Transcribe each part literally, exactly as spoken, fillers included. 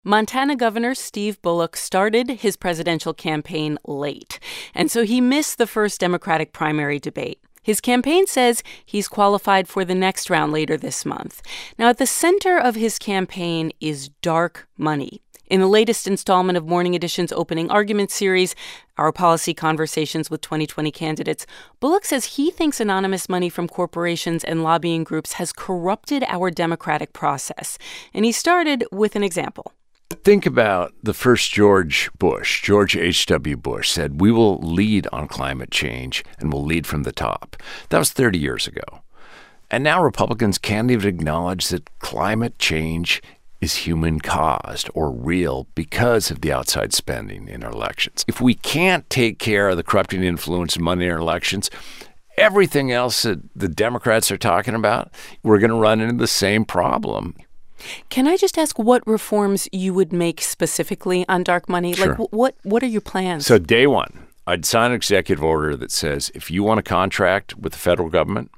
Montana Governor Steve Bullock started his presidential campaign late, and so he missed the first Democratic primary debate. His campaign says he's qualified for the next round later this month. Now, at the center of his campaign is dark money. In the latest installment of Morning Edition's opening argument series, Our Policy Conversations with twenty twenty Candidates, Bullock says he thinks anonymous money from corporations and lobbying groups has corrupted our democratic process. And he started with an example. Think about the first George Bush. George H W. Bush said, "We will lead on climate change and we'll lead from the top." That was thirty years ago. And now Republicans can't even acknowledge that climate change is human-caused or real because of the outside spending in our elections. If we can't take care of the corrupting influence of money in our elections, everything else that the Democrats are talking about, we're going to run into the same problem. Can I just ask what reforms you would make specifically on dark money? Sure. Like, what what are your plans? So day one, I'd sign an executive order that says if you want a contract with the federal government,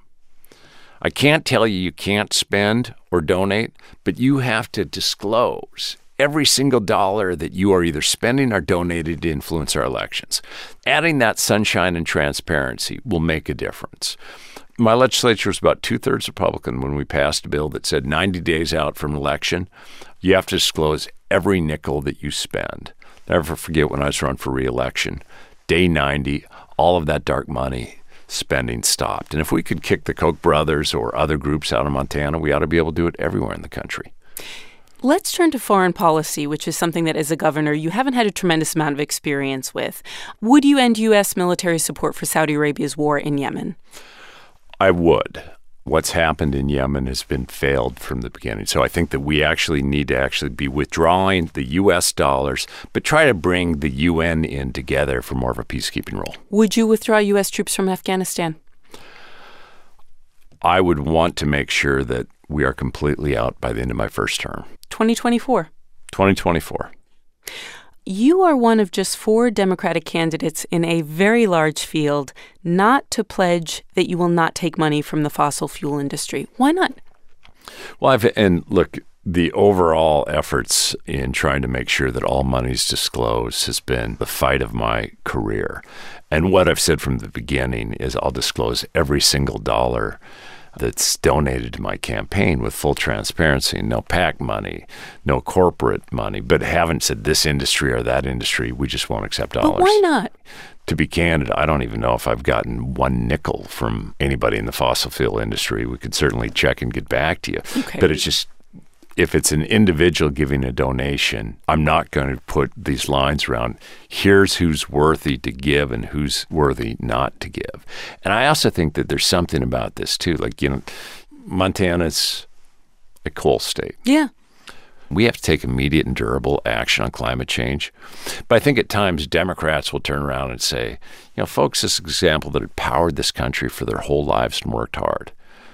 I can't tell you you can't spend or donate, but you have to disclose every single dollar that you are either spending or donated to influence our elections. Adding that sunshine and transparency will make a difference. My legislature was about two-thirds Republican when we passed a bill that said ninety days out from an election, you have to disclose every nickel that you spend. Never forget when I was running for re-election, day ninety, all of that dark money spending stopped. And if we could kick the Koch brothers or other groups out of Montana, we ought to be able to do it everywhere in the country. Let's turn to foreign policy, which is something that as a governor you haven't had a tremendous amount of experience with. Would you end U S military support for Saudi Arabia's war in Yemen? I would. What's happened in Yemen has been failed from the beginning. So I think that we actually need to actually be withdrawing the U S dollars, but try to bring the U N in together for more of a peacekeeping role. Would you withdraw U S troops from Afghanistan? I would want to make sure that we are completely out by the end of my first term. twenty twenty-four. twenty twenty-four. You are one of just four Democratic candidates in a very large field not to pledge that you will not take money from the fossil fuel industry. Why not? Well, I've, and look, the overall efforts in trying to make sure that all money is disclosed has been the fight of my career. And what I've said from the beginning is I'll disclose every single dollar that's donated to my campaign with full transparency. No PAC money, no corporate money, but haven't said this industry or that industry. We just won't accept dollars. But why not? To be candid, I don't even know if I've gotten one nickel from anybody in the fossil fuel industry. We could certainly check and get back to you. Okay. But it's just, if it's an individual giving a donation, I'm not going to put these lines around, here's who's worthy to give and who's worthy not to give. And I also think that there's something about this, too. Like, you know, Montana's a coal state. Yeah. We have to take immediate and durable action on climate change. But I think at times Democrats will turn around and say, you know, folks, this example that had powered this country for their whole lives and worked hard.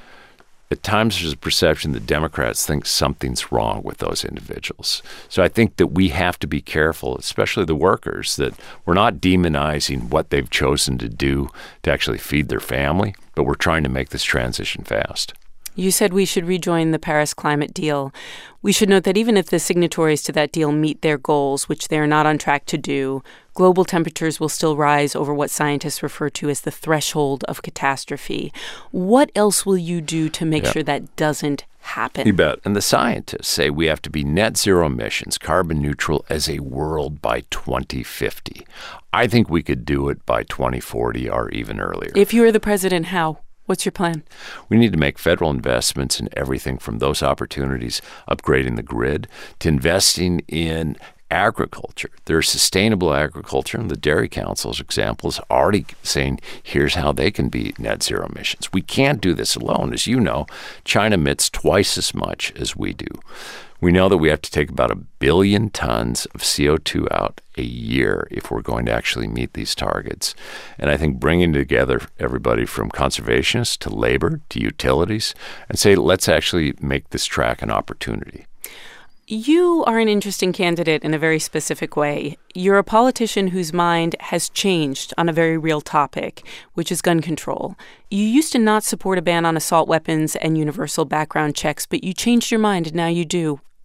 At times there's a perception that Democrats think something's wrong with those individuals. So I think that we have to be careful, especially the workers, that we're not demonizing what they've chosen to do to actually feed their family, but we're trying to make this transition fast. You said we should rejoin the Paris climate deal. We should note that even if the signatories to that deal meet their goals, which they're not on track to do, global temperatures will still rise over what scientists refer to as the threshold of catastrophe. What else will you do to make yeah. sure that doesn't happen? You bet. And the scientists say we have to be net zero emissions, carbon neutral as a world by twenty fifty. I think we could do it by twenty forty or even earlier. If you were the president, how? What's your plan? We need to make federal investments in everything from those opportunities, upgrading the grid, to investing in agriculture. There's sustainable agriculture, and the Dairy Council's example is already saying, here's how they can be net zero emissions. We can't do this alone. As you know, China emits twice as much as we do. We know that we have to take about a billion tons of C O two out a year if we're going to actually meet these targets. And I think bringing together everybody from conservationists to labor to utilities and say, let's actually make this track an opportunity. You are an interesting candidate in a very specific way. You're a politician whose mind has changed on a very real topic, which is gun control. You used to not support a ban on assault weapons and universal background checks, but you changed your mind and now you do.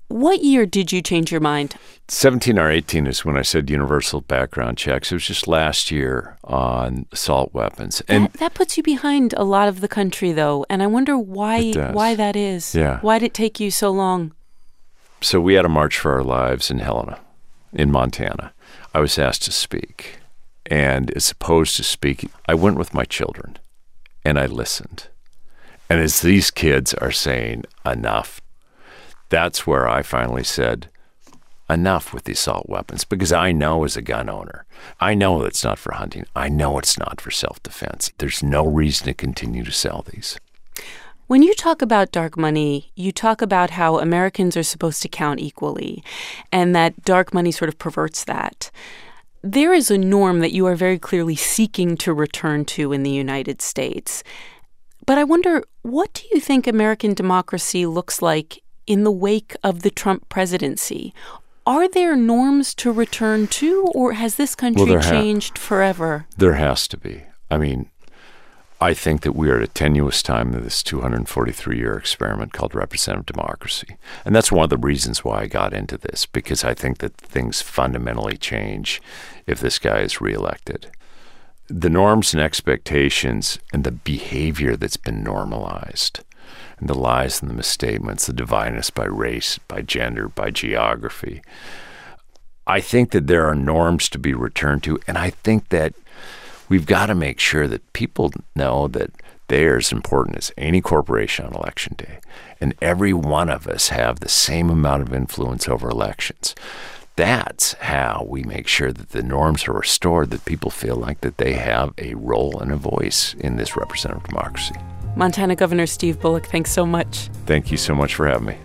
What year did you change your mind? seventeen or eighteen is when I said universal background checks. It was just last year on assault weapons. And that, that puts you behind a lot of the country, though, and I wonder why why that is. Yeah. Why did it take you so long? So we had a March for Our Lives in Helena, in Montana. I was asked to speak, and as opposed to speaking, I went with my children, and I listened. And as these kids are saying, enough, that's where I finally said, enough with the assault weapons, because I know as a gun owner, I know it's not for hunting. I know it's not for self-defense. There's no reason to continue to sell these. When you talk about dark money, you talk about how Americans are supposed to count equally, and that dark money sort of perverts that. There is a norm that you are very clearly seeking to return to in the United States. But I wonder, what do you think American democracy looks like in the wake of the Trump presidency? Are there norms to return to, or has this country well, ha- changed forever? There has to be. I mean, I think that we are at a tenuous time in this two hundred forty-three year experiment called representative democracy. And that's one of the reasons why I got into this, because I think that things fundamentally change if this guy is reelected. The norms and expectations and the behavior that's been normalized, and the lies and the misstatements, the dividing us by race, by gender, by geography. I think that there are norms to be returned to, and I think that we've got to make sure that people know that they're as important as any corporation on Election Day, and every one of us have the same amount of influence over elections. That's how we make sure that the norms are restored, that people feel like that they have a role and a voice in this representative democracy. Montana Governor Steve Bullock, thanks so much. Thank you so much for having me.